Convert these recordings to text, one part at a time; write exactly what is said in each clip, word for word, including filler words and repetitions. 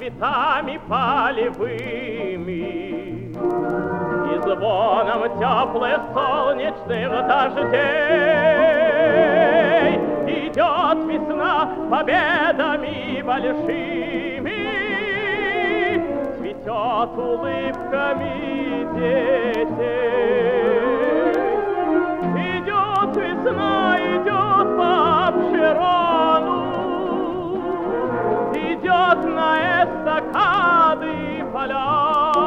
цветами полевыми и звоном теплых солнечных дождей. Идет весна победами большими, цветет улыбками детей. Идет весна, идет по Обширону, идет на эстакады поля,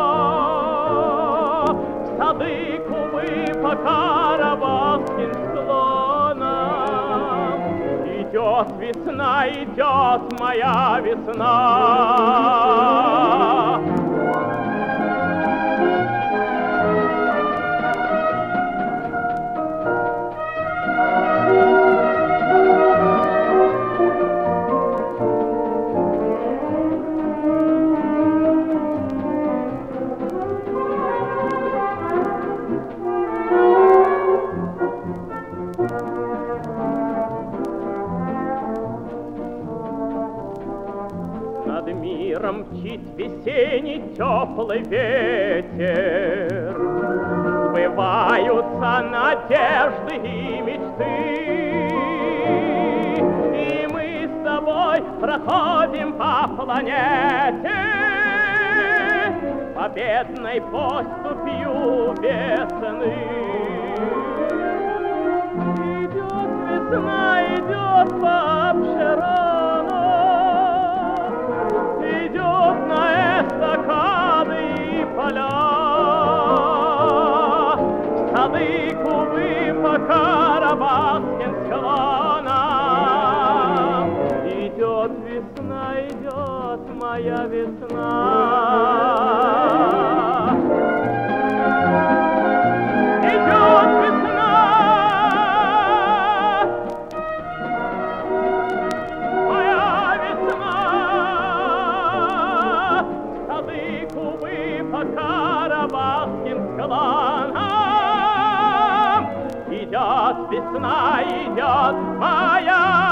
в сады кубы по карабахским склонам. Идет весна, идет моя весна. Над миром мчит весенний теплый ветер, сбываются надежды и мечты, и мы с тобой проходим по планете победной поступью весны. Идет весна, идет по Обширону, идет на эстакады и поля, сады кубы по карабахским склонам. Идет весна, идет моя весна. Идет весна, моя весна. Сады кубы по карабахским склонам. Идет весна, идет моя